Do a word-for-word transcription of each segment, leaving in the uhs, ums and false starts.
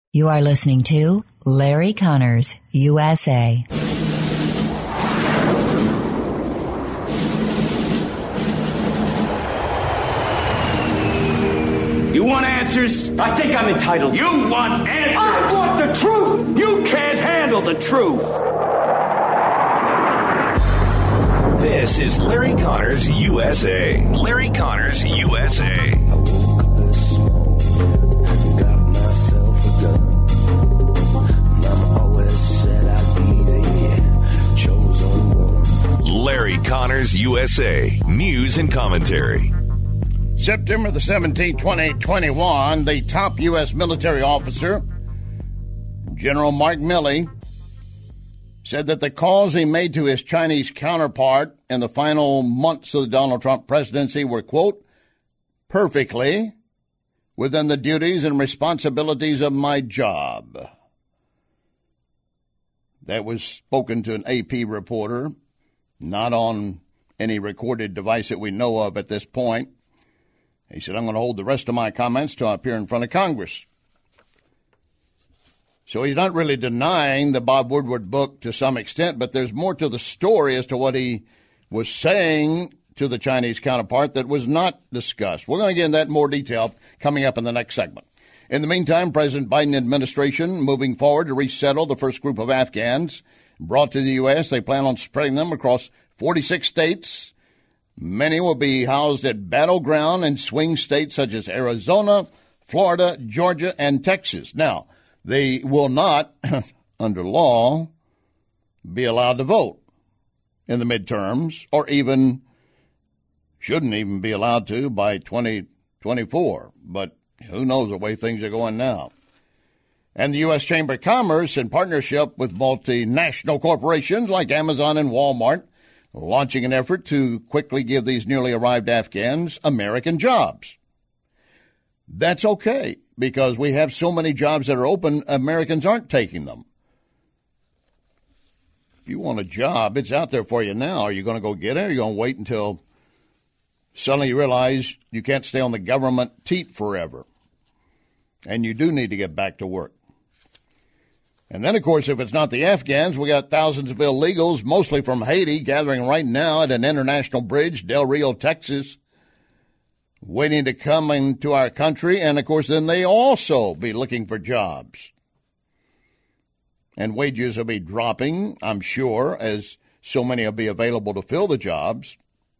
You are listening to Larry Connors, U S A. You want answers? I think I'm entitled. You want answers? I want the truth! You can't handle the truth! This is Larry Connors, U S A. Larry Connors, U S A. I woke up this morning, got myself a gun. Mama always said I'd be the chosen one. Larry Connors, U S A. News and commentary. September the seventeenth, twenty twenty-one, the top U S military officer, General Mark Milley, said that the calls he made to his Chinese counterpart in the final months of the Donald Trump presidency were, quote, perfectly within the duties and responsibilities of my job. That was spoken to an A P reporter, not on any recorded device that we know of at this point. He said, I'm going to hold the rest of my comments till I appear in front of Congress. So he's not really denying the Bob Woodward book to some extent, but there's more to the story as to what he was saying to the Chinese counterpart that was not discussed. We're going to get into that in more detail coming up in the next segment. In the meantime, President Biden administration moving forward to resettle the first group of Afghans brought to the U S. They plan on spreading them across forty-six states. Many will be housed at battleground and swing states such as Arizona, Florida, Georgia, and Texas. Now, they will not, under law, be allowed to vote in the midterms, or even shouldn't even be allowed to by twenty twenty-four. But who knows the way things are going now. And the U S. Chamber of Commerce, in partnership with multinational corporations like Amazon and Walmart, launching an effort to quickly give these newly arrived Afghans American jobs. That's okay, because we have so many jobs that are open, Americans aren't taking them. If you want a job, it's out there for you now. Are you going to go get it, or are you going to wait until suddenly you realize you can't stay on the government teat forever? And you do need to get back to work. And then, of course, if it's not the Afghans, we got thousands of illegals, mostly from Haiti, gathering right now at an international bridge, Del Rio, Texas, waiting to come into our country. And, of course, then they also be looking for jobs. And wages will be dropping, I'm sure, as so many will be available to fill the jobs.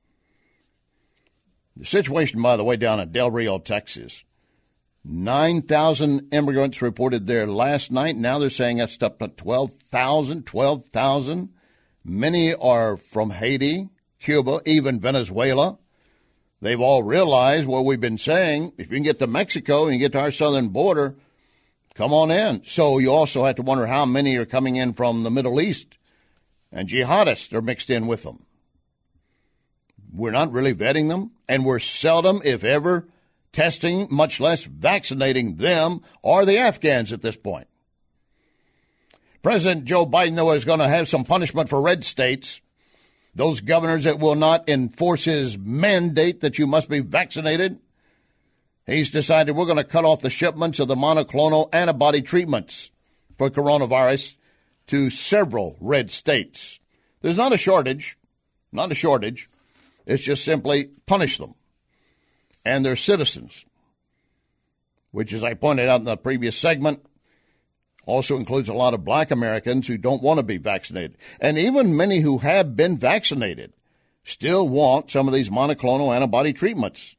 The situation, by the way, down at Del Rio, Texas, nine thousand immigrants reported there last night. Now they're saying that's up to twelve thousand, twelve thousand. Many are from Haiti, Cuba, even Venezuela. They've all realized what we've been saying. If you can get to Mexico and you get to our southern border, come on in. So you also have to wonder how many are coming in from the Middle East, and jihadists are mixed in with them. We're not really vetting them, and we're seldom, if ever, testing, much less vaccinating them or the Afghans at this point. President Joe Biden, though, is going to have some punishment for red states, those governors that will not enforce his mandate that you must be vaccinated. He's decided we're going to cut off the shipments of the monoclonal antibody treatments for coronavirus to several red states. There's not a shortage, not a shortage. It's just simply punish them and their citizens, which, as I pointed out in the previous segment, also includes a lot of black Americans who don't want to be vaccinated. And even many who have been vaccinated still want some of these monoclonal antibody treatments.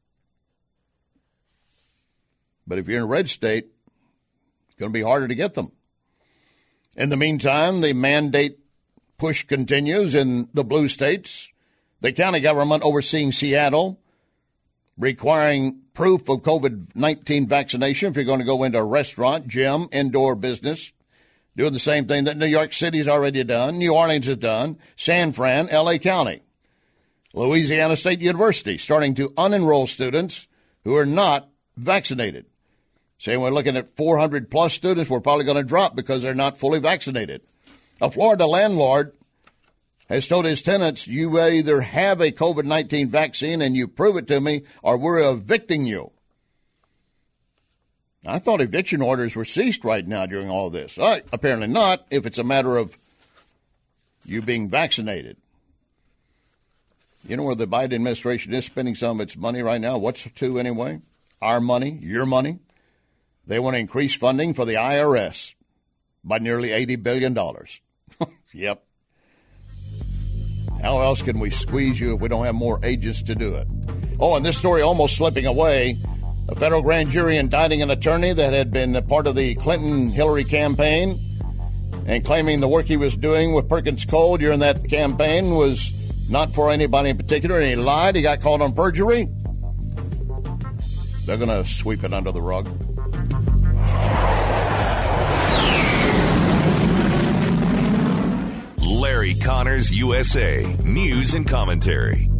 But if you're in a red state, it's going to be harder to get them. In the meantime, the mandate push continues in the blue states. The county government overseeing Seattle requiring proof of COVID nineteen vaccination if you're going to go into a restaurant, gym, indoor business, doing the same thing that New York City's already done, New Orleans has done, San Fran, L A County. Louisiana State University starting to unenroll students who are not vaccinated. Saying we're looking at four hundred plus students we're probably going to drop because they're not fully vaccinated. A Florida landlord has told his tenants, you either have a COVID nineteen vaccine and you prove it to me, or we're evicting you. I thought eviction orders were ceased right now during all this. Uh, apparently not, if it's a matter of you being vaccinated. You know where the Biden administration is spending some of its money right now? What's to anyway? Our money, your money. They want to increase funding for the I R S by nearly eighty billion dollars. Yep. How else can we squeeze you if we don't have more agents to do it? Oh, and this story almost slipping away. A federal grand jury indicting an attorney that had been a part of the Clinton-Hillary campaign and claiming the work he was doing with Perkins Coie during that campaign was not for anybody in particular, and he lied. He got caught on perjury. They're going to sweep it under the rug. Larry Connors, U S A. News and commentary.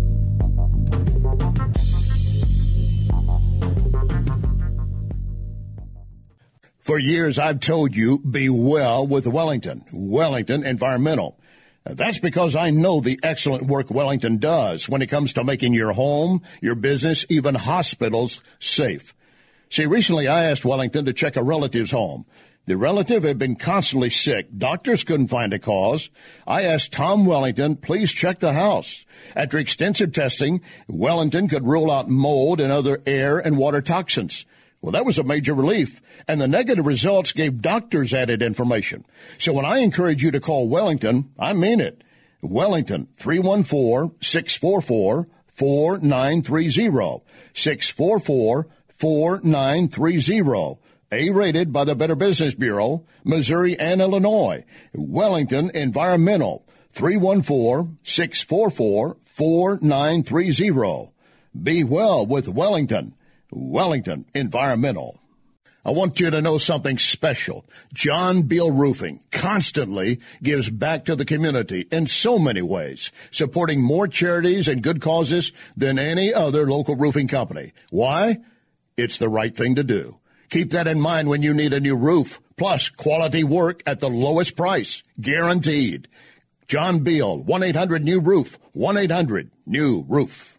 For years, I've told you, be well with Wellington. Wellington Environmental. That's because I know the excellent work Wellington does when it comes to making your home, your business, even hospitals safe. See, recently I asked Wellington to check a relative's home. The relative had been constantly sick. Doctors couldn't find a cause. I asked Tom Wellington, please check the house. After extensive testing, Wellington could rule out mold and other air and water toxins. Well, that was a major relief, and the negative results gave doctors added information. So when I encourage you to call Wellington, I mean it. Wellington, three one four, six four four, four nine three zero, six four four, four nine three zero. A-rated by the Better Business Bureau, Missouri and Illinois. Wellington Environmental, three one four, six four four, four nine three zero. Be well with Wellington. Wellington Environmental. I want you to know something special. John Beal Roofing constantly gives back to the community in so many ways, supporting more charities and good causes than any other local roofing company. Why? It's the right thing to do. Keep that in mind when you need a new roof, plus quality work at the lowest price, guaranteed. John Beal, one eight hundred new roof, one eight hundred new roof.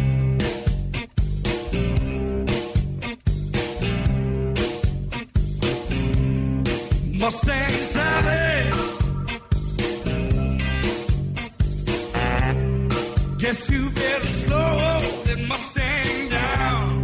Mustang Sally, guess you better slow that Mustang down.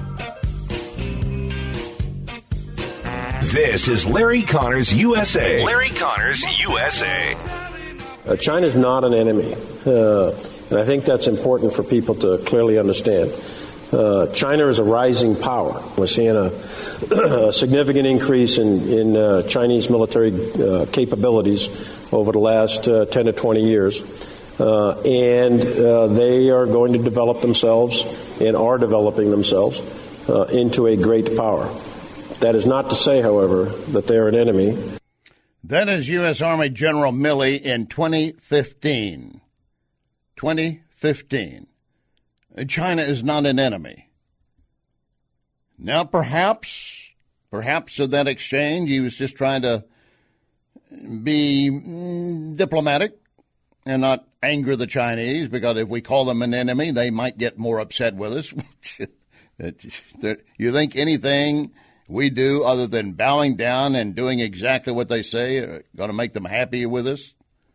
This is Larry Connors, U S A. Larry Connors, U S A. Uh, China's not an enemy, uh, and I think that's important for people to clearly understand. Uh, China is a rising power. We're seeing a, a significant increase in, in uh, Chinese military uh, capabilities over the last uh, ten to twenty years. Uh, and uh, they are going to develop themselves and are developing themselves uh, into a great power. That is not to say, however, that they're an enemy. That is U S. Army General Milley in twenty fifteen. twenty fifteen. China is not an enemy. Now, perhaps, perhaps in that exchange, he was just trying to be mm, diplomatic and not anger the Chinese, because if we call them an enemy, they might get more upset with us. You think anything we do other than bowing down and doing exactly what they say are going to make them happy with us?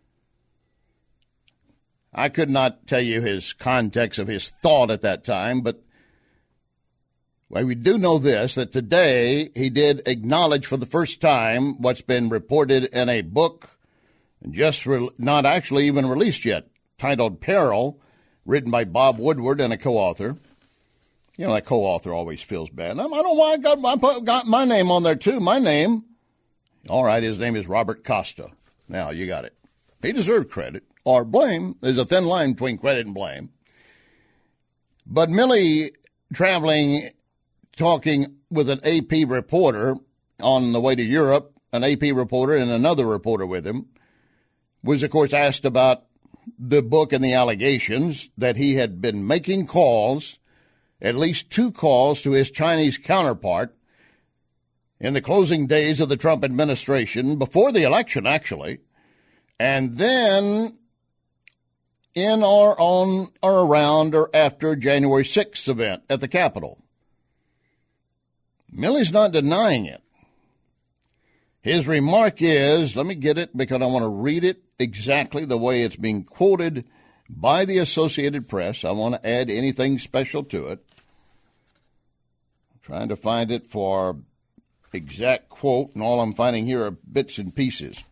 I could not tell you his context of his thought at that time, but well, we do know this, that today he did acknowledge for the first time what's been reported in a book, just re- not actually even released yet, titled Peril, written by Bob Woodward and a co-author. You know, that co-author always feels bad. I don't know why I got my, got my name on there, too. My name. All right, his name is Robert Costa. Now, you got it. He deserved credit. Or blame. There's a thin line between credit and blame. But Milley, traveling, talking with an A P reporter on the way to Europe, an A P reporter and another reporter with him, was, of course, asked about the book and the allegations that he had been making calls, at least two calls to his Chinese counterpart in the closing days of the Trump administration, before the election, actually, and then in or on or around or after January sixth event at the Capitol. Milley's not denying it. His remark is, let me get it because I want to read it exactly the way it's being quoted by the Associated Press. I want to add anything special to it. I'm trying to find it for exact quote, and all I'm finding here are bits and pieces.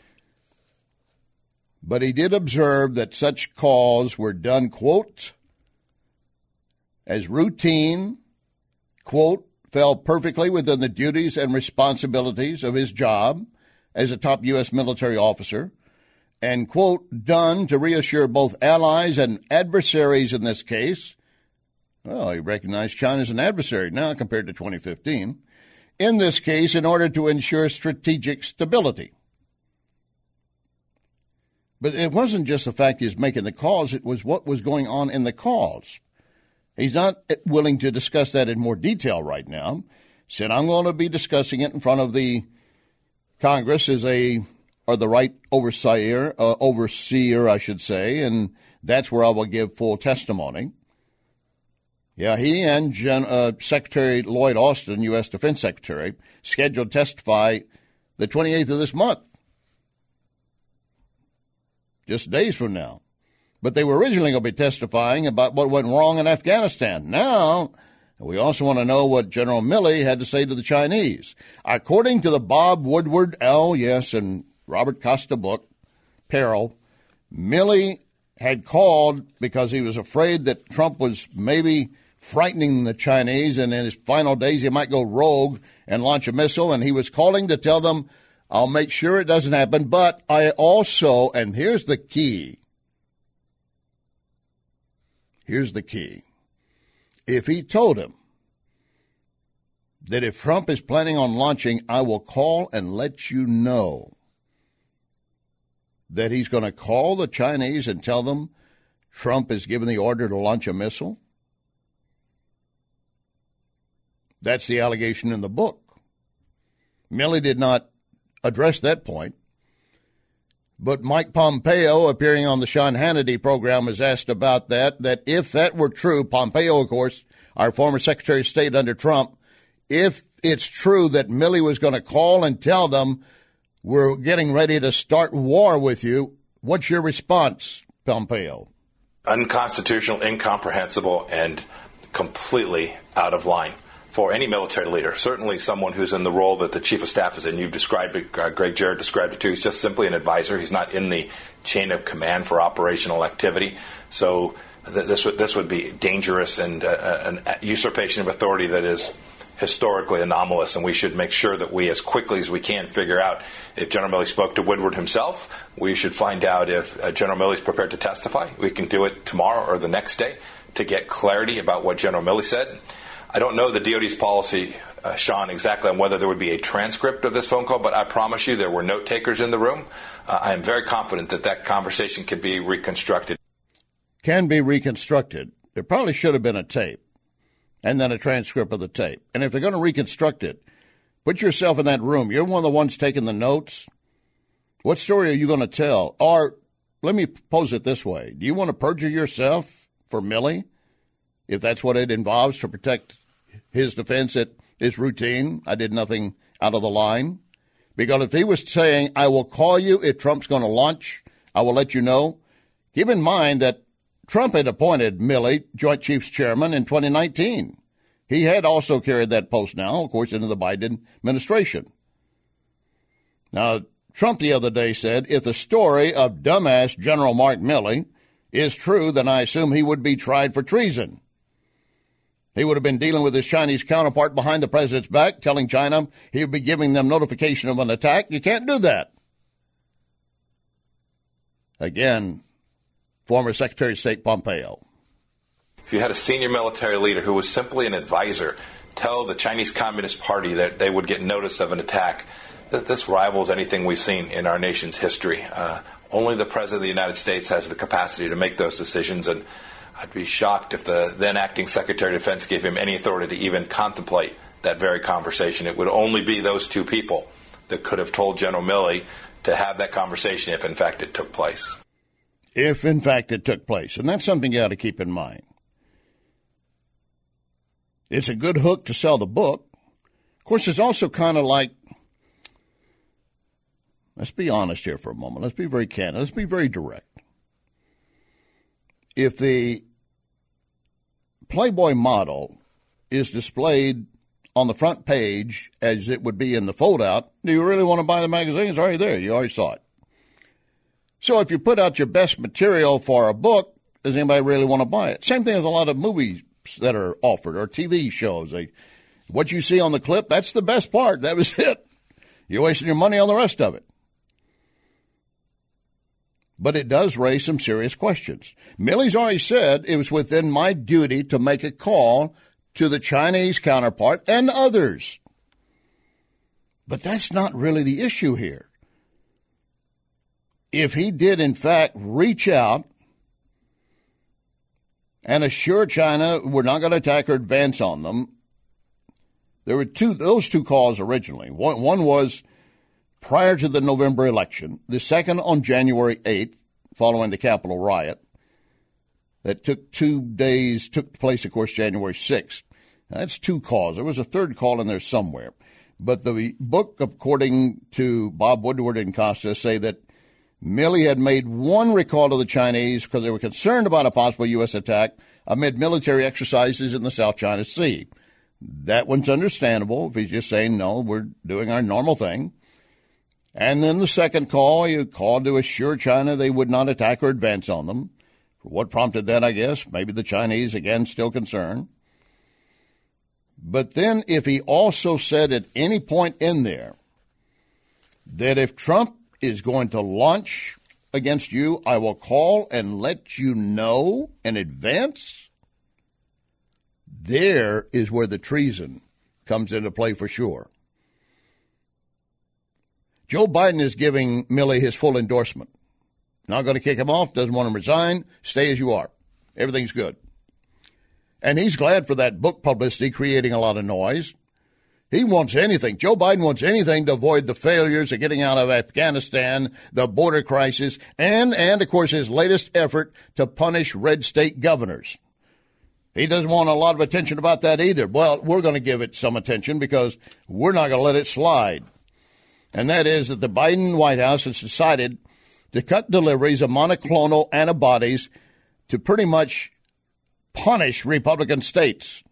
But he did observe that such calls were done, quote, as routine, quote, fell perfectly within the duties and responsibilities of his job as a top U S military officer, and, quote, done to reassure both allies and adversaries in this case. Well, he recognized China as an adversary now compared to twenty fifteen. In this case, in order to ensure strategic stability. But it wasn't just the fact he was making the calls, it was what was going on in the calls. He's not willing to discuss that in more detail right now. Said, I'm going to be discussing it in front of the Congress as a, or the right overseer, uh, overseer, I should say, and that's where I will give full testimony. Yeah, he and Gen, uh, Secretary Lloyd Austin, U S Defense Secretary, scheduled to testify the twenty-eighth of this month. Just days from now. But they were originally going to be testifying about what went wrong in Afghanistan. Now, we also want to know what General Milley had to say to the Chinese. According to the Bob Woodward, L, yes, and Robert Costa book, Peril, Milley had called because he was afraid that Trump was maybe frightening the Chinese, and in his final days he might go rogue and launch a missile, and he was calling to tell them, I'll make sure it doesn't happen, but I also, and here's the key, Here's the key. If he told him that if Trump is planning on launching, I will call and let you know that he's going to call the Chinese and tell them Trump is given the order to launch a missile, that's the allegation in the book. Milley did not address that point. But Mike Pompeo, appearing on the Sean Hannity program, was asked about that, that if that were true, Pompeo, of course, our former Secretary of State under Trump, if it's true that Milley was going to call and tell them we're getting ready to start war with you, what's your response, Pompeo? Unconstitutional, incomprehensible, and completely out of line for any military leader, certainly someone who's in the role that the chief of staff is in. You've described it, uh, Greg Jarrett described it too. He's just simply an advisor. He's not in the chain of command for operational activity. So th- this would this would be dangerous and uh, an usurpation of authority that is historically anomalous, and we should make sure that we, as quickly as we can, figure out if General Milley spoke to Woodward himself. We should find out if uh, General Milley is prepared to testify. We can do it tomorrow or the next day to get clarity about what General Milley said. I don't know the D O D's policy, uh, Sean, exactly on whether there would be a transcript of this phone call, but I promise you there were note takers in the room. Uh, I am very confident that that conversation can be reconstructed. Can be reconstructed. There probably should have been a tape and then a transcript of the tape. And if they're going to reconstruct it, put yourself in that room. You're one of the ones taking the notes. What story are you going to tell? Or let me pose it this way. Do you want to perjure yourself for Milley, if that's what it involves, to protect his defense at his routine? I did nothing out of the line. Because if he was saying, I will call you if Trump's going to launch, I will let you know. Keep in mind that Trump had appointed Milley Joint Chiefs Chairman in twenty nineteen. He had also carried that post now, of course, into the Biden administration. Now, Trump the other day said, if the story of dumbass General Mark Milley is true, then I assume he would be tried for treason. He would have been dealing with his Chinese counterpart behind the president's back, telling China he would be giving them notification of an attack. You can't do that. Again, former Secretary of State Pompeo. If you had a senior military leader who was simply an advisor tell the Chinese Communist Party that they would get notice of an attack, that this rivals anything we've seen in our nation's history. Uh, only the President of the United States has the capacity to make those decisions, and I'd be shocked if the then acting Secretary of Defense gave him any authority to even contemplate that very conversation. It would only be those two people that could have told General Milley to have that conversation if, in fact, it took place. If, in fact, it took place. And that's something you ought to keep in mind. It's a good hook to sell the book, Of course, it's also kind of like, let's be honest here for a moment. Let's be very candid. Let's be very direct. If the Playboy model is displayed on the front page as it would be in the foldout, do you really want to buy the magazine? It's already there. You already saw it. So if you put out your best material for a book, does anybody really want to buy it? Same thing with a lot of movies that are offered or T V shows. They, what you see on the clip, that's the best part. That was it. You're wasting your money on the rest of it. But it does raise some serious questions. Milley's already said it was within my duty to make a call to the Chinese counterpart and others. But that's not really the issue here. If he did, in fact, reach out and assure China we're not going to attack or advance on them, there were two those two calls originally. One, one was prior to the November election, the second on January eighth, following the Capitol riot, that took two days, took place, of course, January sixth. Now, that's two calls. There was a third call in there somewhere. But the book, according to Bob Woodward and Costa, say that Milley had made one recall to the Chinese because they were concerned about a possible U S attack amid military exercises in the South China Sea. That one's understandable if he's just saying, no, we're doing our normal thing. And then the second call, he called to assure China they would not attack or advance on them. What prompted that, I guess? Maybe the Chinese, again, still concerned. But then if he also said at any point in there that if Trump is going to launch against you, I will call and let you know in advance, there is where the treason comes into play for sure. Joe Biden is giving Milley his full endorsement. Not going to kick him off, doesn't want him to resign, stay as you are. Everything's good. And he's glad for that book publicity creating a lot of noise. He wants anything. Joe Biden wants anything to avoid the failures of getting out of Afghanistan, the border crisis, and, and of course, his latest effort to punish red state governors. He doesn't want a lot of attention about that either. Well, we're going to give it some attention because we're not going to let it slide. And that is that the Biden White House has decided to cut deliveries of monoclonal antibodies to pretty much punish Republican states.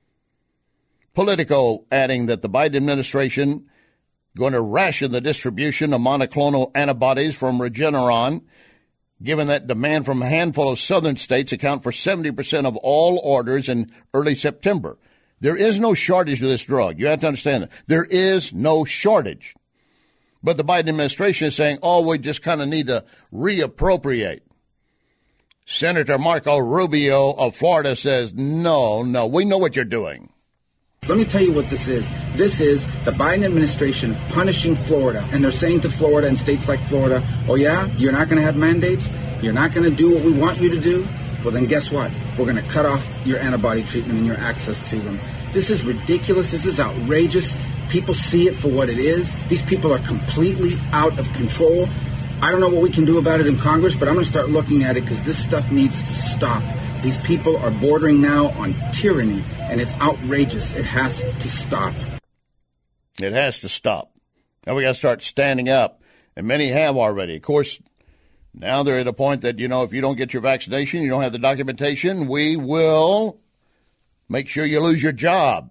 Politico adding that the Biden administration going to ration the distribution of monoclonal antibodies from Regeneron, given that demand from a handful of southern states account for seventy percent of all orders in early September. There is no shortage of this drug. You have to understand that. There is no shortage. But the Biden administration is saying, oh, we just kind of need to reappropriate. Senator Marco Rubio of Florida says, no, no, we know what you're doing. Let me tell you what this is. This is the Biden administration punishing Florida. And they're saying to Florida and states like Florida, oh, yeah, you're not going to have mandates? You're not going to do what we want you to do? Well, then guess what? We're going to cut off your antibody treatment and your access to them. This is ridiculous. This is outrageous. People see it for what it is. These people are completely out of control. I don't know what we can do about it in Congress, but I'm going to start looking at it because this stuff needs to stop. These people are bordering now on tyranny, and it's outrageous. It has to stop. It has to stop. Now we got to start standing up, and many have already. Of course, now they're at a point that, you know, if you don't get your vaccination, you don't have the documentation, we will make sure you lose your job.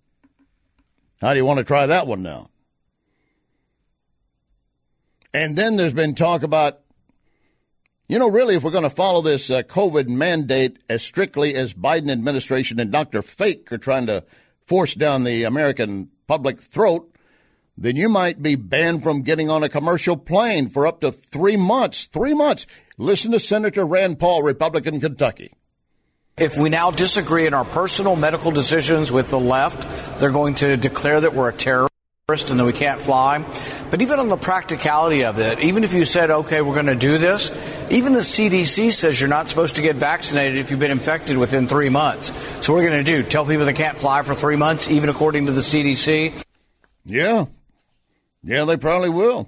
How do you want to try that one now? And then there's been talk about, you know, really, if we're going to follow this uh, COVID mandate as strictly as Biden administration and Doctor Fake are trying to force down the American public throat, then you might be banned from getting on a commercial plane for up to three months. Three months. Listen to Senator Rand Paul, Republican, Kentucky. If we now disagree in our personal medical decisions with the left, they're going to declare that we're a terrorist and that we can't fly. But even on the practicality of it, even if you said, okay, we're going to do this, even the C D C says you're not supposed to get vaccinated if you've been infected within three months. So what are we going to do? Tell people they can't fly for three months, even according to the C D C? Yeah. Yeah, they probably will.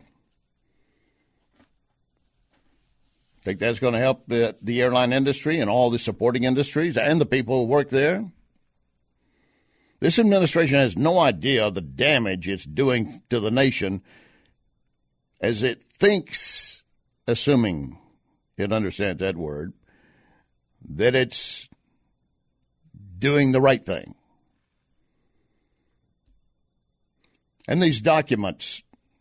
Think that's going to help the, the airline industry and all the supporting industries and the people who work there? This administration has no idea of the damage it's doing to the nation as it thinks, assuming it understands that word, that it's doing the right thing. And these documents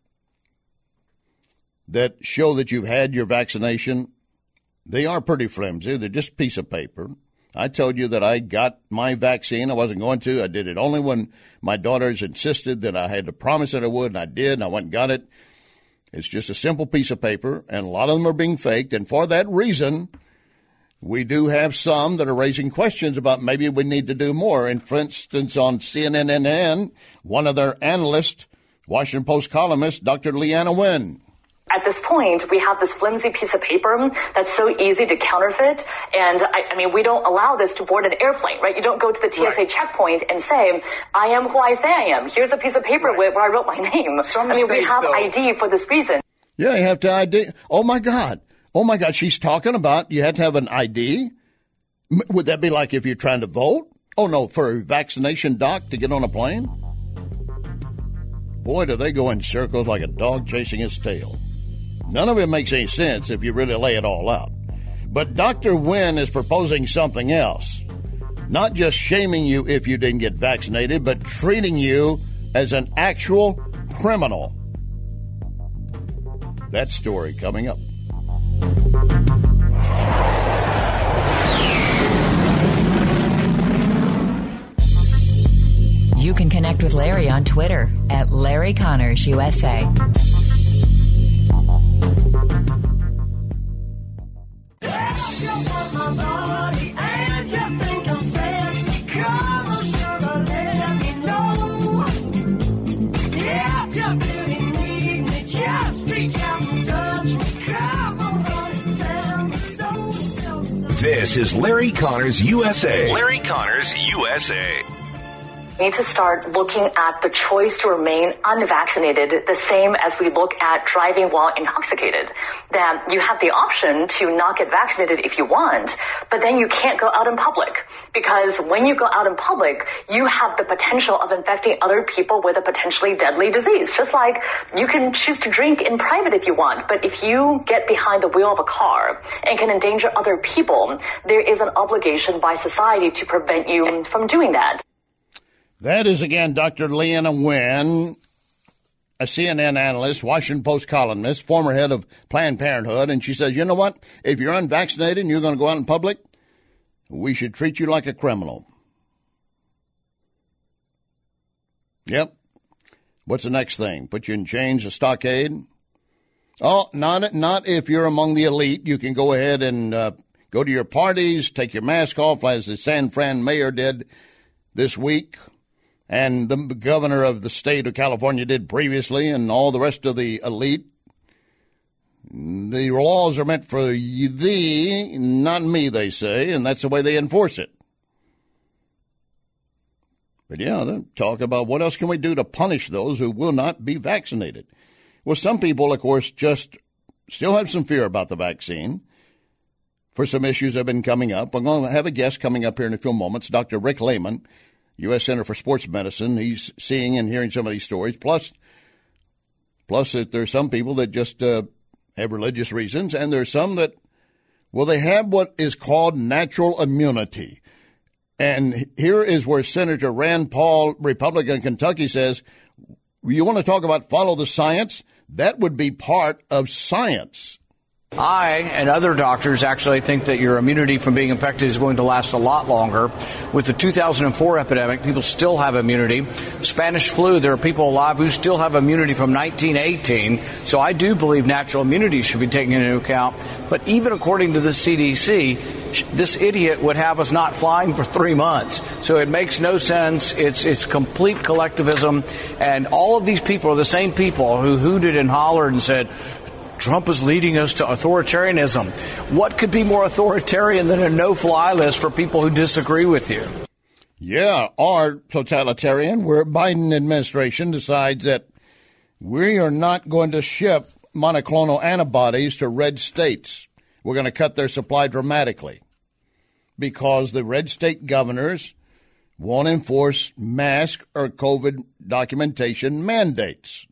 that show that you've had your vaccination, they are pretty flimsy. They're just a piece of paper. I told you that I got my vaccine. I wasn't going to. I did it only when my daughters insisted that I had to promise that I would, and I did, and I went and got it. It's just a simple piece of paper, and a lot of them are being faked. And for that reason, we do have some that are raising questions about maybe we need to do more. And for instance, on C N N, one of their analysts, Washington Post columnist, Doctor Leanna Wen. At this point, we have this flimsy piece of paper that's so easy to counterfeit. And I, I mean, we don't allow this to board an airplane, right? You don't go to the T S A right. checkpoint and say, I am who I say I am. Here's a piece of paper right. where I wrote my name. Some I mean, states, we have though, I D for this reason. Yeah, you have to I D. Oh, my God. Oh, my God. She's talking about you had to have an I D. Would that be like if you're trying to vote? Oh, no, for a vaccination doc to get on a plane? Boy, do they go in circles like a dog chasing its tail. None of it makes any sense if you really lay it all out. But Doctor Wen is proposing something else. Not just shaming you if you didn't get vaccinated, but treating you as an actual criminal. That story coming up. You can connect with Larry on Twitter at Larry Connors U S A. This is Larry Connors U S A. Larry Connors U S A. We need to start looking at the choice to remain unvaccinated the same as we look at driving while intoxicated. That you have the option to not get vaccinated if you want, but then you can't go out in public. Because when you go out in public, you have the potential of infecting other people with a potentially deadly disease. Just like you can choose to drink in private if you want, but if you get behind the wheel of a car and can endanger other people, there is an obligation by society to prevent you from doing that. That is, again, Doctor Leanna Wen, a C N N analyst, Washington Post columnist, former head of Planned Parenthood, and she says, you know what? If you're unvaccinated and you're going to go out in public, we should treat you like a criminal. Yep. What's the next thing? Put you in chains, a stockade? Oh, not not if you're among the elite. You can go ahead and uh, go to your parties, take your mask off, as the San Fran mayor did this week. And the governor of the state of California did previously, and all the rest of the elite. The laws are meant for thee, not me, they say, and that's the way they enforce it. But yeah, they talk about what else can we do to punish those who will not be vaccinated. Well, some people, of course, just still have some fear about the vaccine for some issues that have been coming up. We're going to have a guest coming up here in a few moments, Doctor Rick Lehman, U S Center for Sports Medicine. He's seeing and hearing some of these stories. Plus, plus that there's some people that just uh, have religious reasons, and there's some that, well, they have what is called natural immunity. And here is where Senator Rand Paul, Republican, Kentucky, says, you want to talk about follow the science? That would be part of science. I and other doctors actually think that your immunity from being infected is going to last a lot longer. With the two thousand four epidemic, people still have immunity. Spanish flu, there are people alive who still have immunity from nineteen eighteen. So I do believe natural immunity should be taken into account. But even according to the C D C, this idiot would have us not flying for three months. So it makes no sense. It's it's complete collectivism. And all of these people are the same people who hooted and hollered and said, Trump is leading us to authoritarianism. What could be more authoritarian than a no-fly list for people who disagree with you? Yeah, or totalitarian, where Biden administration decides that we are not going to ship monoclonal antibodies to red states. We're going to cut their supply dramatically because the red state governors won't enforce mask or COVID documentation mandates.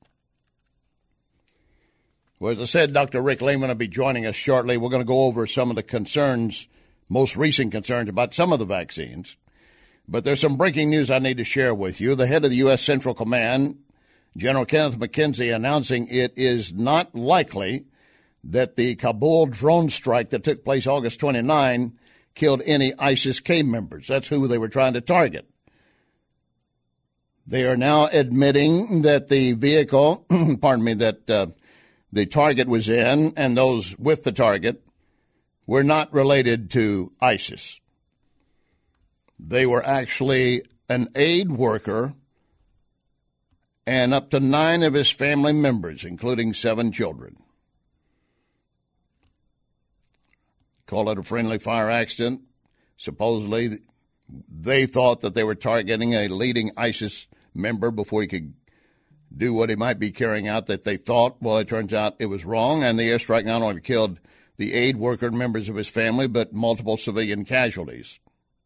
Well, as I said, Doctor Rick Lehman will be joining us shortly. We're going to go over some of the concerns, most recent concerns about some of the vaccines. But there's some breaking news I need to share with you. The head of the U S. Central Command, General Kenneth McKenzie, announcing it is not likely that the Kabul drone strike that took place August twenty-ninth killed any ISIS-K members. That's who they were trying to target. They are now admitting that the vehicle, pardon me, that uh, the target was in and those with the target were not related to ISIS. They were actually an aid worker and up to nine of his family members, including seven children. Call it a friendly fire accident. Supposedly, they thought that they were targeting a leading ISIS member before he could do what he might be carrying out that they thought. Well, it turns out it was wrong, and the airstrike not only killed the aid worker and members of his family, but multiple civilian casualties.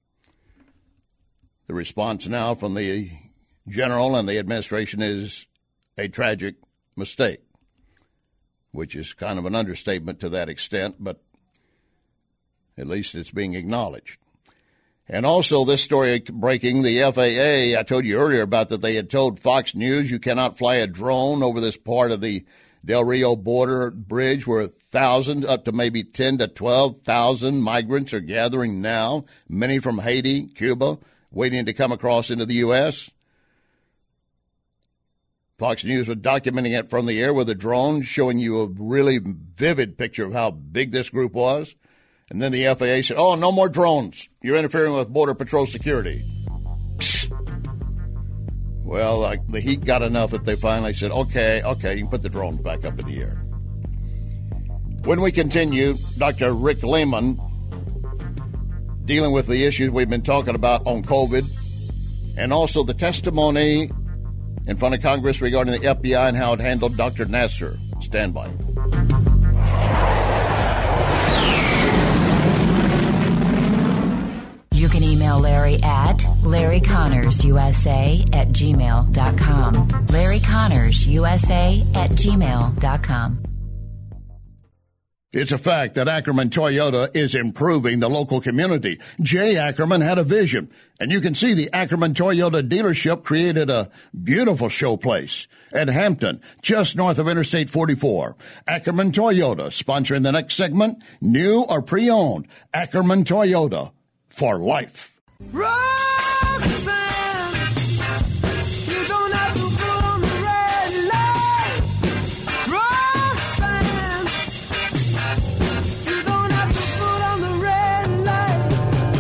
The response now from the general and the administration is a tragic mistake, which is kind of an understatement to that extent, but at least it's being acknowledged. And also this story breaking, the F A A, I told you earlier about that they had told Fox News you cannot fly a drone over this part of the Del Rio border bridge where thousands, up to maybe ten to twelve thousand migrants are gathering now, many from Haiti, Cuba, waiting to come across into the U S. Fox News was documenting it from the air with a drone, showing you a really vivid picture of how big this group was. And then the F A A said, oh, no more drones. You're interfering with Border Patrol security. Psst. Well, like, the heat got enough that they finally said, okay, okay, you can put the drones back up in the air. When we continue, Doctor Rick Lehman dealing with the issues we've been talking about on COVID and also the testimony in front of Congress regarding the F B I and how it handled Doctor Nassar. Stand by. You can email Larry at Larry Connors U S A at gmail dot com. Larry Connors U S A at gmail dot com. It's a fact that Ackerman Toyota is improving the local community. Jay Ackerman had a vision, and you can see the Ackerman Toyota dealership created a beautiful showplace at Hampton, just north of Interstate forty-four. Ackerman Toyota, sponsoring the next segment, new or pre-owned. Ackerman Toyota, for life. Roxanne, you don't have to put on the red light. Roxanne, you don't have to put on the red light.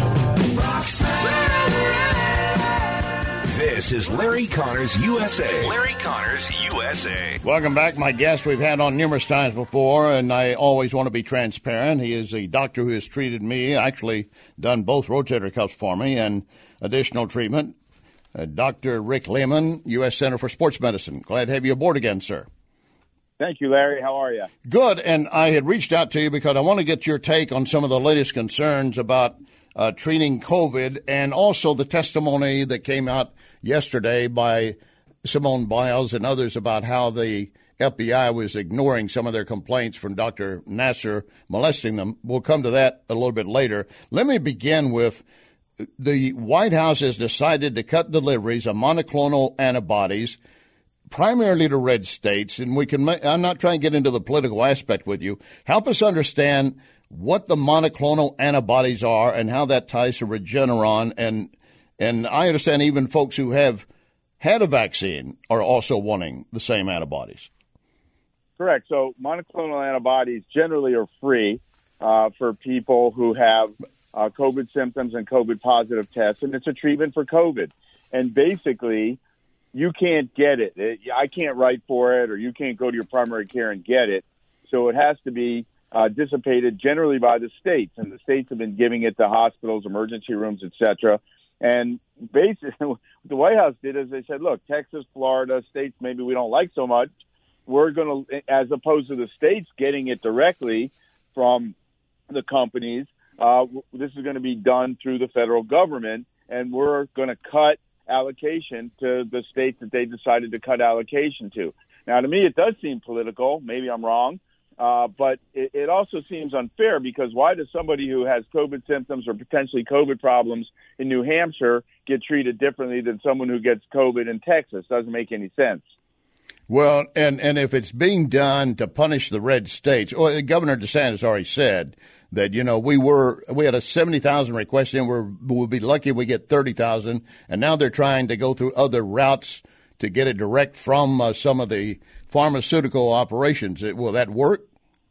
Roxanne. This is Larry Connors U S A. Larry Connors U S A. Welcome back. My guest we've had on numerous times before, and I always want to be transparent. He is a doctor who has treated me, actually done both rotator cuffs for me and additional treatment. Uh, Doctor Rick Lehman, U S. Center for Sports Medicine. Glad to have you aboard again, sir. Thank you, Larry. How are you? Good, and I had reached out to you because I want to get your take on some of the latest concerns about uh, treating COVID and also the testimony that came out yesterday by Simone Biles and others about how the F B I was ignoring some of their complaints from Doctor Nassar molesting them. We'll come to that a little bit later. Let me begin with the White House has decided to cut deliveries of monoclonal antibodies primarily to red states, and we can. I'm not trying to get into the political aspect with you. Help us understand what the monoclonal antibodies are and how that ties to Regeneron. And and I understand even folks who have had a vaccine are also wanting the same antibodies. Correct. So monoclonal antibodies generally are free uh, for people who have uh, COVID symptoms and COVID positive tests, and it's a treatment for COVID. And basically, you can't get it. it. I can't write for it, or you can't go to your primary care and get it. So it has to be uh, dissipated generally by the states, and the states have been giving it to hospitals, emergency rooms, et cetera. And basically, what the White House did is they said, look, Texas, Florida, states maybe we don't like so much, we're going to, as opposed to the states getting it directly from the companies, uh, this is going to be done through the federal government. and we're going to cut allocation to the states that they decided to cut allocation to. Now, to me, it does seem political. Maybe I'm wrong. Uh, but it, it also seems unfair because why does somebody who has COVID symptoms or potentially COVID problems in New Hampshire get treated differently than someone who gets COVID in Texas? Doesn't make any sense. Well, and, and if it's being done to punish the red states, well, Governor DeSantis already said that, you know, we were we had a seventy thousand request in. We're, we'll be lucky if we get thirty thousand. And now they're trying to go through other routes to get it direct from uh, some of the pharmaceutical operations. Will that work?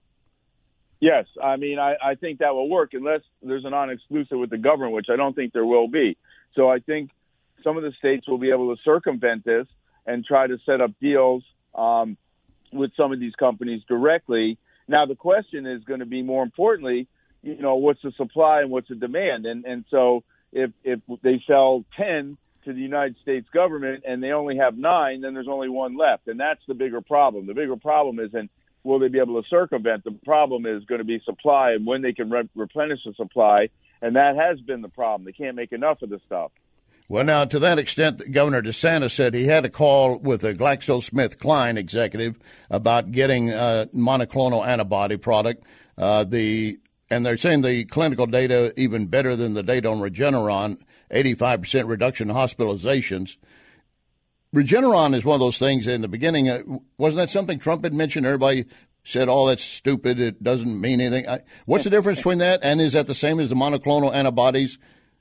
Yes. I mean, I, I think that will work unless there's a non-exclusive with the government, which I don't think there will be. So I think some of the states will be able to circumvent this and try to set up deals um, with some of these companies directly. Now, the question is going to be, more importantly, you know, what's the supply and what's the demand? And and so if if they sell ten to the United States government and they only have nine, then there's only one left. And that's the bigger problem. The bigger problem isn't will they be able to circumvent. The problem is going to be supply and when they can re- replenish the supply. And that has been the problem. They can't make enough of the stuff. Well, now, to that extent, Governor DeSantis said he had a call with a GlaxoSmithKline executive about getting a monoclonal antibody product. Uh, the and they're saying the clinical data even better than the data on Regeneron, eighty-five percent reduction in hospitalizations. Regeneron is one of those things in the beginning. Uh, wasn't that something Trump had mentioned? Everybody said, oh, that's stupid. It doesn't mean anything. I, what's the difference between that? And is that the same as the monoclonal antibodies?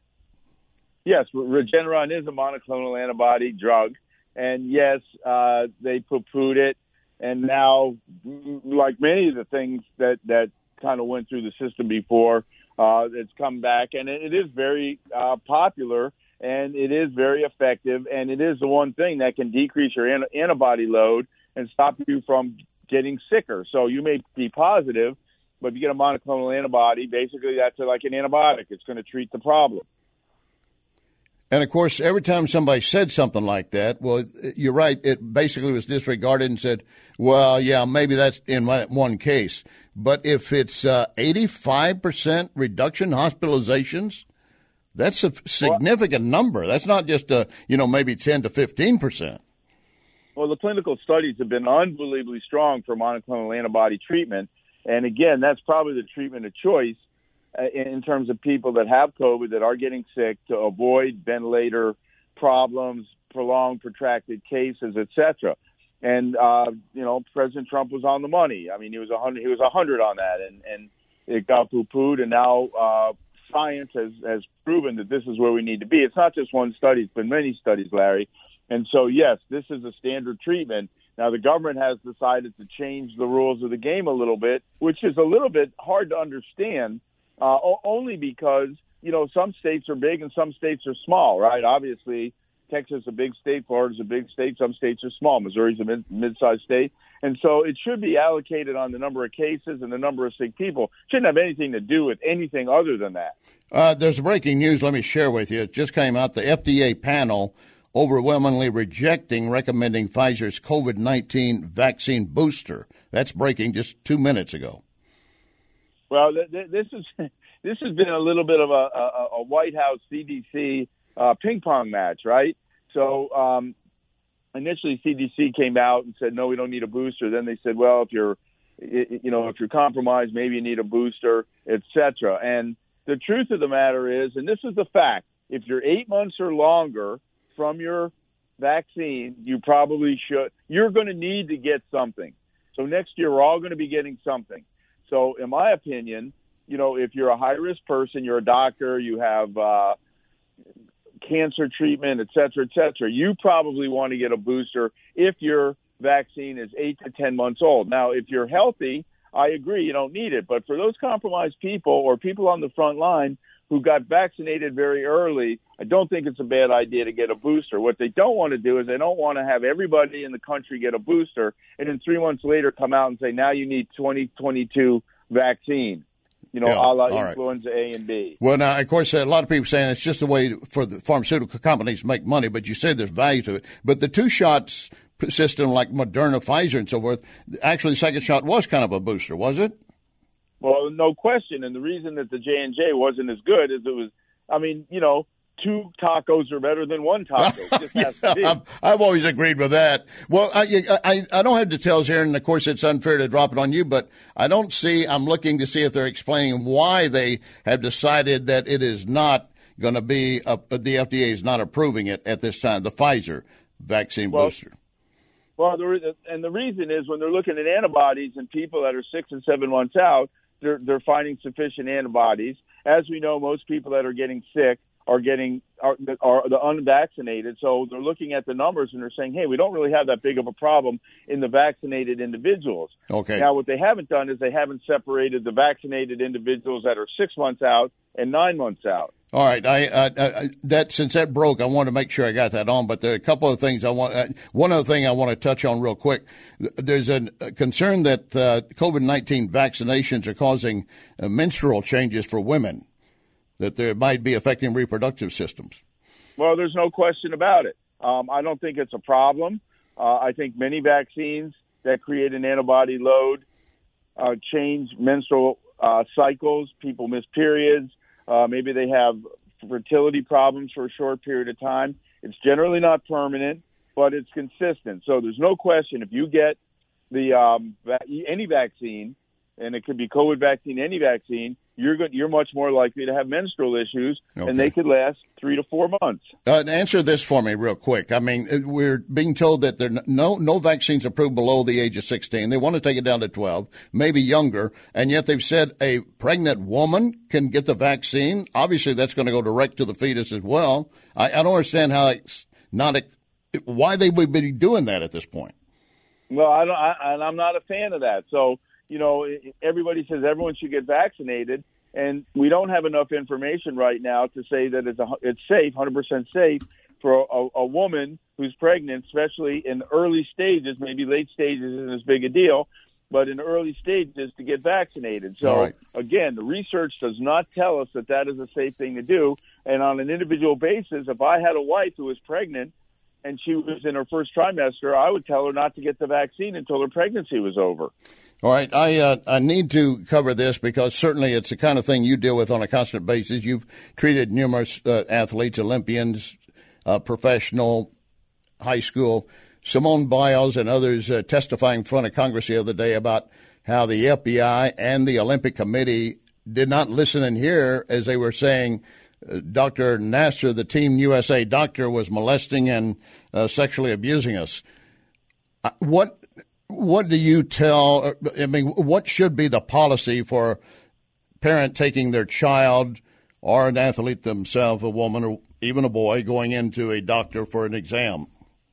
Yes, Regeneron is a monoclonal antibody drug, and yes, uh, they poo-pooed it, and now, like many of the things that, that kind of went through the system before, uh, it's come back, and it, it is very uh, popular, and it is very effective, and it is the one thing that can decrease your an- antibody load and stop you from getting sicker. So you may be positive, but if you get a monoclonal antibody, basically that's like an antibiotic. It's going to treat the problem. And, of course, every time somebody said something like that, well, you're right, it basically was disregarded and said, well, yeah, maybe that's in one case. But if it's uh, eighty-five percent reduction in hospitalizations, that's a significant well, number. That's not just, uh, you know, maybe ten to fifteen percent. Well, the clinical studies have been unbelievably strong for monoclonal antibody treatment. And, again, that's probably the treatment of choice in terms of people that have COVID that are getting sick to avoid ventilator problems, prolonged, protracted cases, et cetera. And, uh, you know, President Trump was on the money. I mean, he was a hundred, he was a hundred on that, and, and it got poo-pooed, and now uh, science has, has proven that this is where we need to be. It's not just one study. It's been many studies, Larry. And so, yes, this is a standard treatment. Now, the government has decided to change the rules of the game a little bit, which is a little bit hard to understand. Uh, only because, you know, some states are big and some states are small, right? Obviously, Texas is a big state, Florida's a big state, some states are small, Missouri's a mid- mid-sized state. And so it should be allocated on the number of cases and the number of sick people. It shouldn't have anything to do with anything other than that. Uh, there's breaking news let me share with you. It just came out. The F D A panel overwhelmingly rejecting recommending Pfizer's COVID nineteen vaccine booster. That's breaking just two minutes ago. Well, th- th- this is this has been a little bit of a, a, a White House C D C uh, ping pong match, right? So um, initially, C D C came out and said, "No, we don't need a booster." Then they said, "Well, if you're, you know, if you're compromised, maybe you need a booster, et cetera" And the truth of the matter is, and this is the fact: if you're eight months or longer from your vaccine, you probably should. You're going to need to get something. So next year, we're all going to be getting something. So in my opinion, you know, if you're a high-risk person, you're a doctor, you have uh, cancer treatment, et cetera, et cetera, you probably want to get a booster if your vaccine is eight to ten months old. Now, if you're healthy, I agree, you don't need it. But for those compromised people or people on the front line who got vaccinated very early, I don't think it's a bad idea to get a booster. What they don't want to do is they don't want to have everybody in the country get a booster and then three months later come out and say, now you need twenty twenty-two vaccine, you know, yeah, a la right. influenza A and B. Well, now, of course, a lot of people saying it's just a way for the pharmaceutical companies to make money, but you said there's value to it. But the two shots system like Moderna, Pfizer, and so forth, actually the second shot was kind of a booster, was it? Well, no question. And the reason that the J and J wasn't as good is it was, I mean, you know, two tacos are better than one taco. It just has to be. I've, I've always agreed with that. Well, I, I, I don't have details here, and of course it's unfair to drop it on you, but I don't see, I'm looking to see if they're explaining why they have decided that it is not going to be, a, the F D A is not approving it at this time, the Pfizer vaccine well, booster. Well, the, and the reason is when they're looking at antibodies in people that are six and seven months out, they're, they're finding sufficient antibodies. As we know, most people that are getting sick are getting are, are the unvaccinated. So they're looking at the numbers and they're saying, hey, we don't really have that big of a problem in the vaccinated individuals. Okay. Now, what they haven't done is they haven't separated the vaccinated individuals that are six months out and nine months out. All right. I, uh, I that since that broke, I want to make sure I got that on. But there are a couple of things I want. Uh, one other thing I want to touch on real quick. There's a concern that uh, COVID nineteen vaccinations are causing uh, menstrual changes for women, that there might be affecting reproductive systems. Well, there's no question about it. Um, I don't think it's a problem. Uh, I think many vaccines that create an antibody load uh, change menstrual uh, cycles. People miss periods. Uh, maybe they have fertility problems for a short period of time. It's generally not permanent, but it's consistent. So there's no question if you get the um, any vaccine, and it could be COVID vaccine, any vaccine, you're good, you're much more likely to have menstrual issues, okay. and they could last three to four months. Uh, answer this for me real quick. I mean, we're being told that there are no no vaccines approved below the age of sixteen. They want to take it down to twelve, maybe younger, and yet they've said a pregnant woman can get the vaccine. Obviously, that's going to go direct to the fetus as well. I, I don't understand how it's not a, why they would be doing that at this point. Well, I don't, I, and I'm not a fan of that. So. You know, everybody says everyone should get vaccinated, and we don't have enough information right now to say that it's a, it's safe, one hundred percent safe for a, a woman who's pregnant, especially in early stages. Maybe late stages isn't as big a deal, but in early stages to get vaccinated. So, right. Again, the research does not tell us that that is a safe thing to do. And on an individual basis, if I had a wife who was pregnant and she was in her first trimester, I would tell her not to get the vaccine until her pregnancy was over. All right, I uh, I need to cover this because certainly it's the kind of thing you deal with on a constant basis. You've treated numerous uh, athletes, Olympians, uh, professional, high school. Simone Biles and others uh, testifying in front of Congress the other day about how the F B I and the Olympic Committee did not listen and hear as they were saying uh, Doctor Nassar, the Team U S A doctor, was molesting and uh, sexually abusing us. Uh, what... What do you tell, I mean, what should be the policy for a parent taking their child or an athlete themselves, a woman or even a boy, going into a doctor for an exam?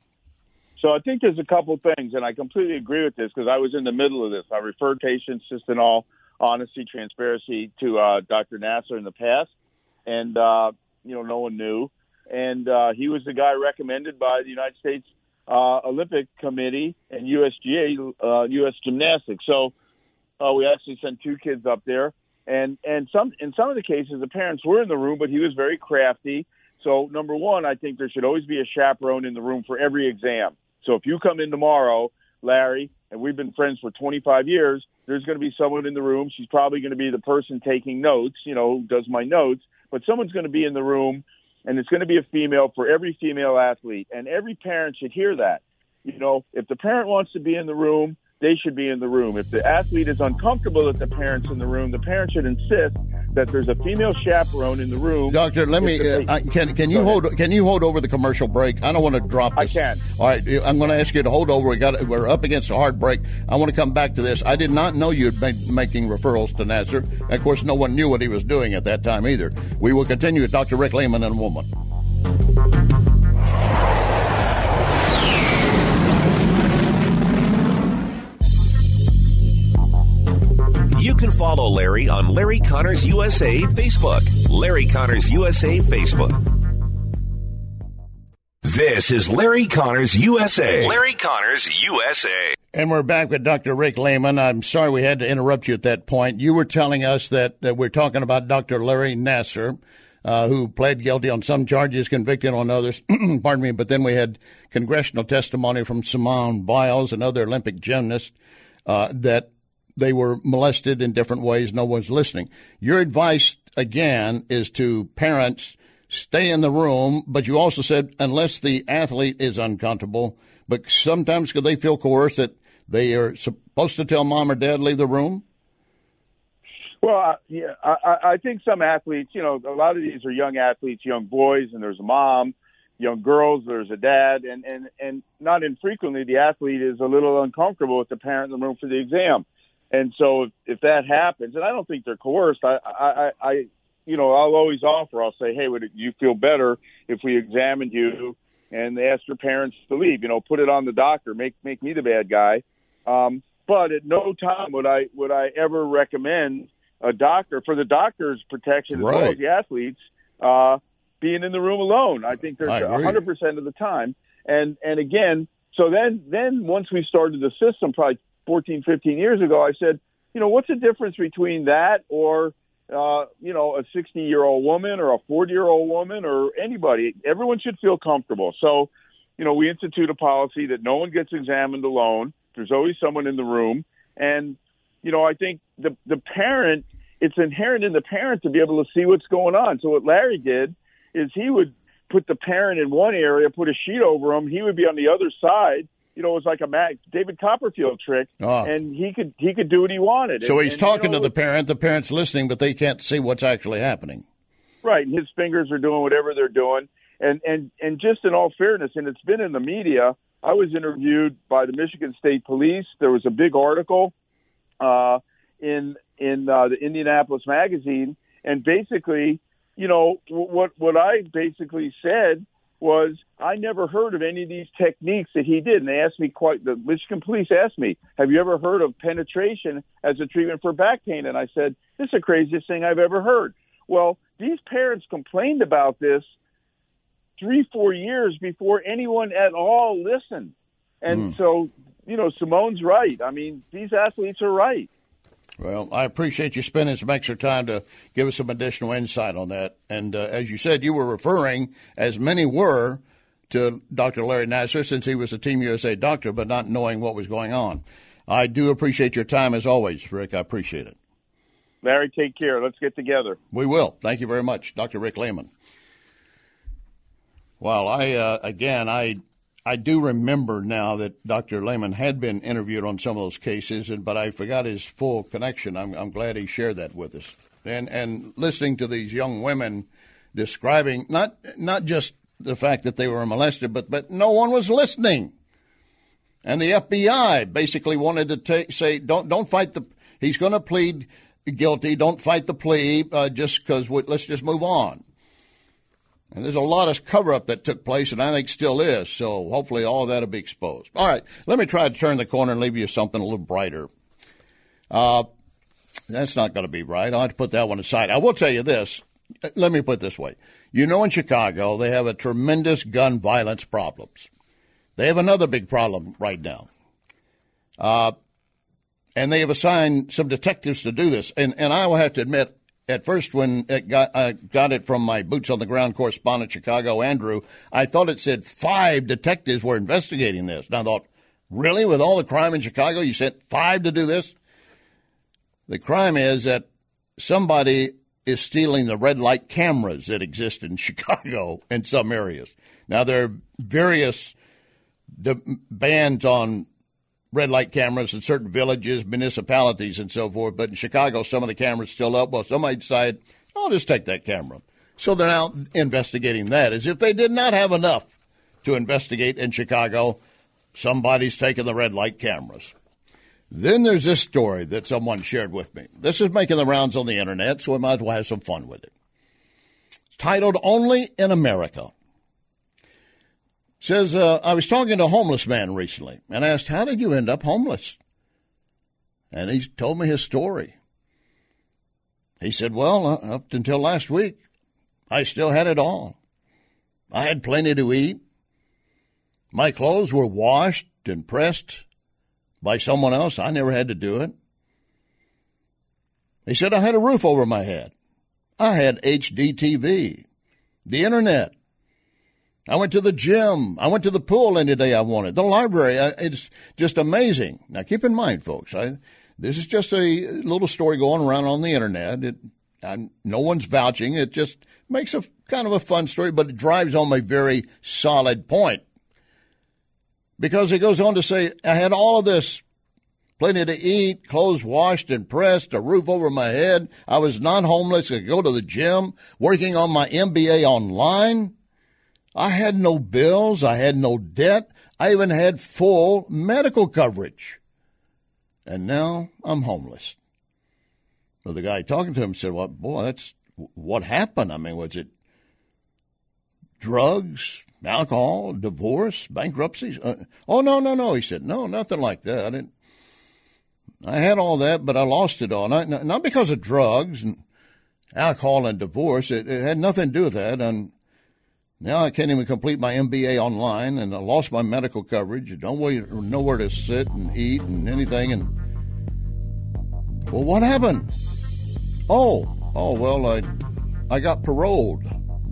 So I think there's a couple things, and I completely agree with this because I was in the middle of this. I referred patients, just in all honesty, transparency, to uh, Doctor Nassar in the past, and, uh, you know, no one knew. And uh, he was the guy recommended by the United States Uh, Olympic Committee and U S G A, uh, U S Gymnastics. So uh, we actually sent two kids up there, and and some in some of the cases the parents were in the room, but he was very crafty. So number one, I think there should always be a chaperone in the room for every exam. So if you come in tomorrow, Larry, and we've been friends for twenty-five years, there's going to be someone in the room. She's probably going to be the person taking notes, you know, who does my notes, but someone's going to be in the room. And it's going to be a female for every female athlete. And every parent should hear that. You know, if the parent wants to be in the room, they should be in the room. If the athlete is uncomfortable that the parent's in the room, the parent should insist that there's a female chaperone in the room. Doctor, let me, uh, I, can can you hold can you hold over the commercial break? I don't want to drop this. I can. All right, I'm going to ask you to hold over. We got we're up against a hard break. I want to come back to this. I did not know you had been making referrals to Nassar. Of course, no one knew what he was doing at that time either. We will continue with Doctor Rick Lehman in a moment. You can follow Larry on Larry Connors U S A Facebook. Larry Connors U S A Facebook. This is Larry Connors U S A. Larry Connors U S A. And we're back with Doctor Rick Lehman. I'm sorry we had to interrupt you at that point. You were telling us that, that we're talking about Doctor Larry Nassar, uh, who pled guilty on some charges, convicted on others. Pardon me. But then we had congressional testimony from Simone Biles and other Olympic gymnasts uh, that they were molested in different ways. No one's listening. Your advice, again, is to parents stay in the room, but you also said unless the athlete is uncomfortable, but sometimes could they feel coerced that they are supposed to tell mom or dad leave the room? Well, uh, yeah, I, I think some athletes, you know, a lot of these are young athletes, young boys, and there's a mom, young girls, there's a dad, and, and, and not infrequently the athlete is a little uncomfortable with the parent in the room for the exam. And so if, if that happens, and I don't think they're coerced, I, I, I, you know, I'll always offer, I'll say, hey, would you feel better if we examined you and they asked your parents to leave? You know, put it on the doctor, make make me the bad guy. Um, but at no time would I would I ever recommend a doctor, for the doctor's protection as right. well as the athletes, uh, being in the room alone. I think there's one hundred percent of the time. And and again, so then then once we started the system, probably fourteen, fifteen years ago, I said, you know, what's the difference between that or, uh, you know, a sixty-year-old woman or a forty-year-old woman or anybody? Everyone should feel comfortable. So, you know, we institute a policy that no one gets examined alone. There's always someone in the room. And, you know, I think the the parent, it's inherent in the parent to be able to see what's going on. So what Larry did is he would put the parent in one area, put a sheet over him. He would be on the other side. You know, it was like a Mac, David Copperfield trick, oh. and he could he could do what he wanted. So and, he's and, talking you know, to the parent. The parent's listening, but they can't see what's actually happening. Right, and his fingers are doing whatever they're doing. And and and just in all fairness, and it's been in the media, I was interviewed by the Michigan State Police. There was a big article uh, in in uh, the Indianapolis Magazine, and basically, you know, what what I basically said was I never heard of any of these techniques that he did. And they asked me quite, the Michigan police asked me, have you ever heard of penetration as a treatment for back pain? And I said, this is the craziest thing I've ever heard. Well, these parents complained about this three, four years before anyone at all listened. And mm. so, you know, Simone's right. I mean, these athletes are right. Well, I appreciate you spending some extra time to give us some additional insight on that. And uh, as you said, you were referring, as many were, to Doctor Larry Nassar since he was a Team U S A doctor, but not knowing what was going on. I do appreciate your time as always, Rick. I appreciate it. Larry, take care. Let's get together. We will. Thank you very much, Doctor Rick Lehman. Well, I uh, again, I I do remember now that Doctor Lehman had been interviewed on some of those cases, and but I forgot his full connection. I'm, I'm glad he shared that with us. And and listening to these young women describing not not just the fact that they were molested, but but no one was listening. And the F B I basically wanted to ta- say, don't don't fight the. He's going to plead guilty. Don't fight the plea uh, just because. Let's just move on. And there's a lot of cover-up that took place, and I think still is. So hopefully all of that will be exposed. All right, let me try to turn the corner and leave you something a little brighter. Uh, that's not going to be right. I'll have to put that one aside. I will tell you this. Let me put it this way. You know, in Chicago, they have a tremendous gun violence problems. They have another big problem right now. Uh, and they have assigned some detectives to do this. And, and I will have to admit, at first, when it got, I got it from my boots-on-the-ground correspondent, Chicago, Andrew, I thought it said five detectives were investigating this. And I thought, really? With all the crime in Chicago, you sent five to do this? The crime is that somebody is stealing the red light cameras that exist in Chicago in some areas. Now, there are various bans on red light cameras in certain villages, municipalities, and so forth. But in Chicago, some of the cameras still up. Well, somebody decided, I'll just take that camera. So they're now investigating that. As if they did not have enough to investigate in Chicago, somebody's taking the red light cameras. Then there's this story that someone shared with me. This is making the rounds on the Internet, so we might as well have some fun with it. It's titled Only in America. Says, uh, I was talking to a homeless man recently and asked, how did you end up homeless? And he told me his story. He said, well, uh, up until last week, I still had it all. I had plenty to eat. My clothes were washed and pressed by someone else. I never had to do it. He said, I had a roof over my head. I had H D T V, the Internet. I went to the gym. I went to the pool any day I wanted. The library. It's just amazing. Now, keep in mind, folks, I, this is just a little story going around on the Internet. It, I, no one's vouching. It just makes a kind of a fun story, but it drives home a very solid point. Because he goes on to say, I had all of this, plenty to eat, clothes washed and pressed, a roof over my head. I was not homeless. I could go to the gym, working on my M B A online. I had no bills. I had no debt. I even had full medical coverage. And now I'm homeless. So the guy talking to him said, well, boy, that's what happened. I mean, was it drugs, alcohol, divorce, bankruptcies? Uh, oh, no, no, no. He said, no, nothing like that. I didn't. I had all that, but I lost it all. Not, not because of drugs and alcohol and divorce. It, it had nothing to do with that. And now I can't even complete my M B A online, and I lost my medical coverage. I don't know where to sit and eat and anything. And well, what happened? Oh, oh, well, I, I got paroled.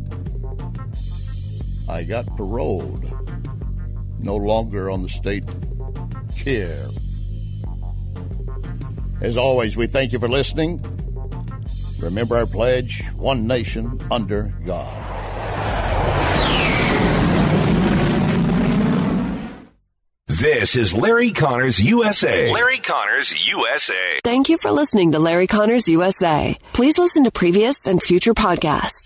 I got paroled. No longer on the state care. As always, we thank you for listening. Remember our pledge, one nation under God. This is Larry Connors U S A. Larry Connors U S A. Thank you for listening to Larry Connors U S A. Please listen to previous and future podcasts